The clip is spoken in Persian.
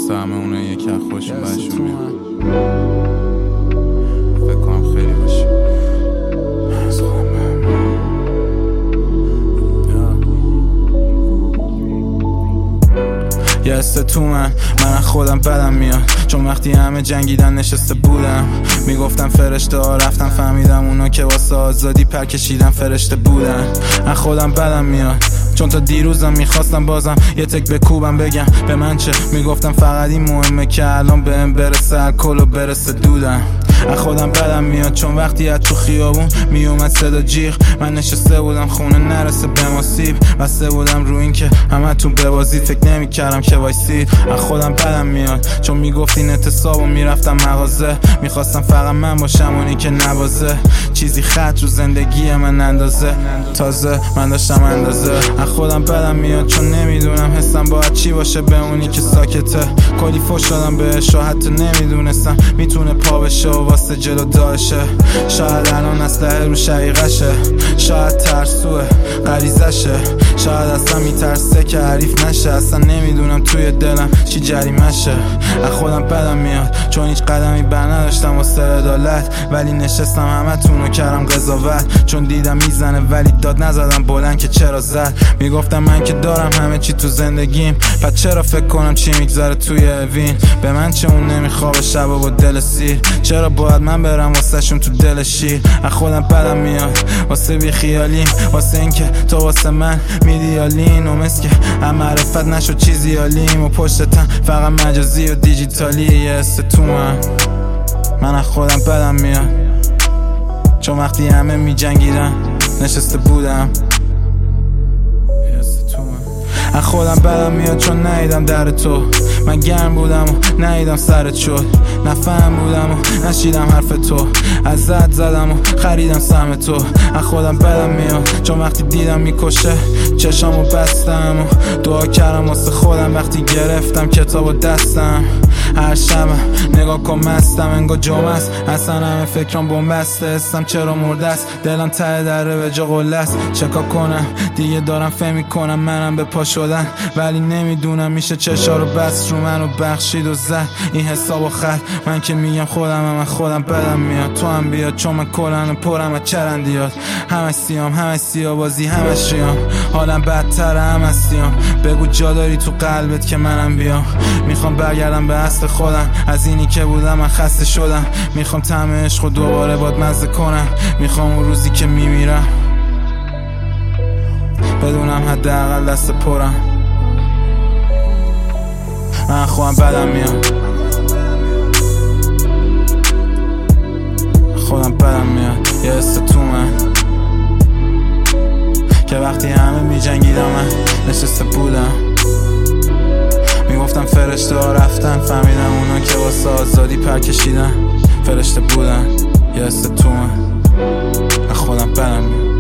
واسه همه اونه یکی از خوشون برشون میاد. فکر کنم خیلی باشی یه حس تو من خودم بدم میاد، چون وقتی همه جنگیدن نشسته بودم. میگفتم فرشته ها رفتن، فهمیدم اونا که واسه آزادی پر کشیدن فرشته بودن. من خودم بدم میاد، چون تا دیروزم میخواستم بازم یه تک بکوبم بگم به من چه. میگفتم فقط این مهمه که الان بهم برسه الکل و برسه دودم. از خودم بدم میاد، چون وقتی از تو خیابون میومد صدا جیغ، من نشسته بودم خونه نرسه به ما سیب، بسته بودم رو این که همه تو ببازید، فکر نمیکردم که وایسید. از خودم بدم میاد، چون میگفتین اعتصاب و میرفتم مغازه، میخواستم فقط من باشم اونی که نوازه. چیزی خط رو زندگی من اندازه، تازه من داشتم اندازه. از خودم بدم میاد، چون نمیدونم حسم باید چی باشه به اونی که ساکته. کلی فوش دادم بهش و حتی نمیدونستم میتونه پا بشه و واسه جلو داشه. شاید الان اسلحه رو شقیقشه، شاید ترسوه غریزشه، شاید اصلا میترسه که حریف نشه. اصلا نمیدونم توی دلم چی جریمشه. از خودم بدم میاد، چون هیچ قدمی بر نداشتم واسه عدالت، ولی نشستم همه تونو کردم قضاوت. چون دیدم میزنه ولی داد نزدم بلند که چرا زد. میگفتم من که دارم همه چی تو زندگیم، پس چرا فکر کنم چی میگذاره توی اوین. به من چه اون نمیخوابه شبا با دل سیر، چرا باید من برم واسه شون تو دل شیر. از خودم بدم میاد واسه بی خیالیم، واسه این که تو واسه من میدیالین و مثل که هم معرفت نشد چیزی عالیم و پشتتم فقط مجازی و دیجیتالی. یه حس تو من از خودم بدم میاد، چون وقتی همه می جنگیدن نشسته بودم. از خودم بدم میاد، چون ندیدم در تو، من گرم بودم و ندیدم سرت شد، نفهم بودم و نشیدم حرف تو، ازت زدم و خریدم سهم تو. از خودم بدم میاد، چون وقتی دیدم میکشه چشامو بستم و دعا کردم واسه خودم. وقتی گرفتم کتابو دستم، هر شب نگاه کن مستم انگار جمعه است، اصلا همه فکرام بنبسته. اسم چرا مرده است، دلم ته دره به جا قله است. چکار کنم دیگه دارم فهم میکنم منم به پا شدن، ولی نمیدونم میشه چشا رو بست رو منو بخشید و زد این حسابو خط. من که میگم خودم بدم میاد، تو هم بیاد، چون من کلن پرم از چرندیات. همش سیام همش سیابازی همش ریام، حالم بدتره همش سیام. بگو جا داری تو قلبت که منم بیام. میخوام برگردم به اصل خودم، از اینی که بودم من خسته شدم. میخوام طعم عشق و دوباره باد مزه کنم. میخوام اون روزی که میمیرم بدونم حداقل دست پرم. من خودم بدم میاد، خودم بدم میاد. یه حس تو من که وقتی همه می جنگیدم من نشسته بودم. میگفتم فرشته ها رفتن، فهمیدم اونا که واسه آزادی پر کشیدن فرشته بودن. یه حس تو من خودم بدم میاد.